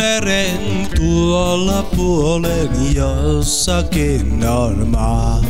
meren tuolla puolen jossakin on maa,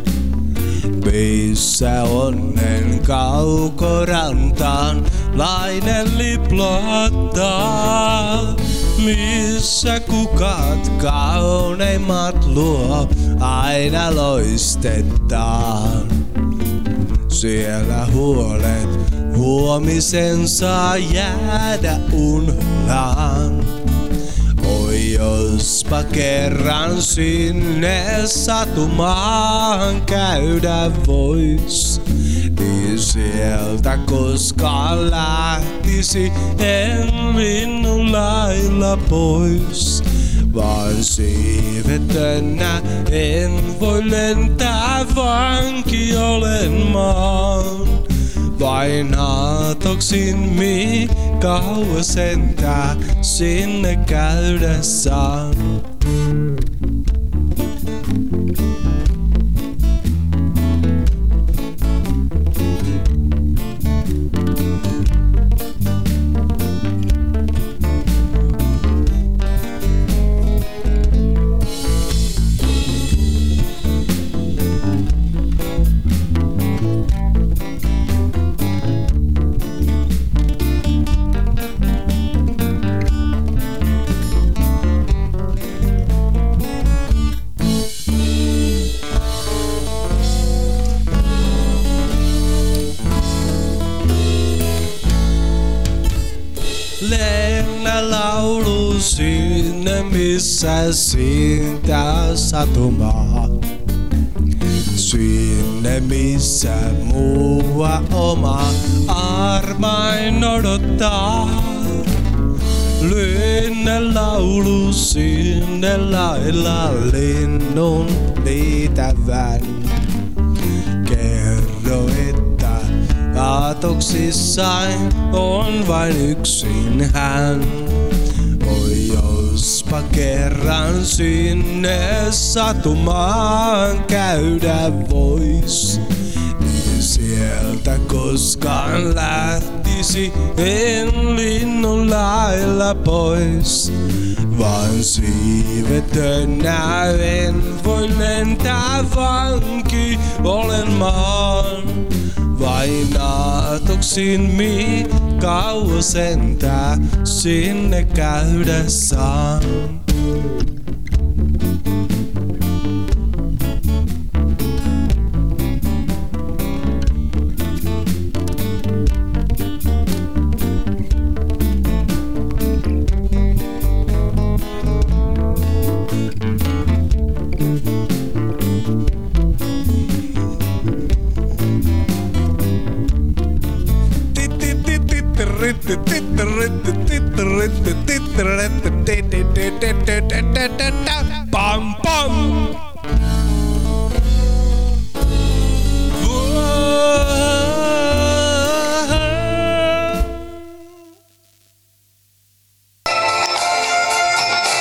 missä onnen kaukorantaan lainen liplottaa. Missä kukat kauneimmat luo aina loistetaan. Siellä huolet huomisen saa jäädä unholaan. Oi jospa kerran sinne satumaan käydä vois, niin sieltä koskaan lähtisi en linnun lailla pois. Vaan siivetönä en voi lentää, vanki olen maan. Vain aatoksin kauas sentää sinne käydessään. Lennä laulu sinne, missä siitä satumaa. Sinne, missä mua oma armain odottaa. Lennä laulu sinne lailla linnun liitävän. Kerro, että aatoksissain on vain yksin hän. Oi jospa kerran sinne satumaan käydä vois, niin sieltä koskaan lähtisi en linnun lailla pois. Vaan siivetönä en voi lentää, vanki olen maan. Vain aatoksin kauas sentää sinne käydessään. Titter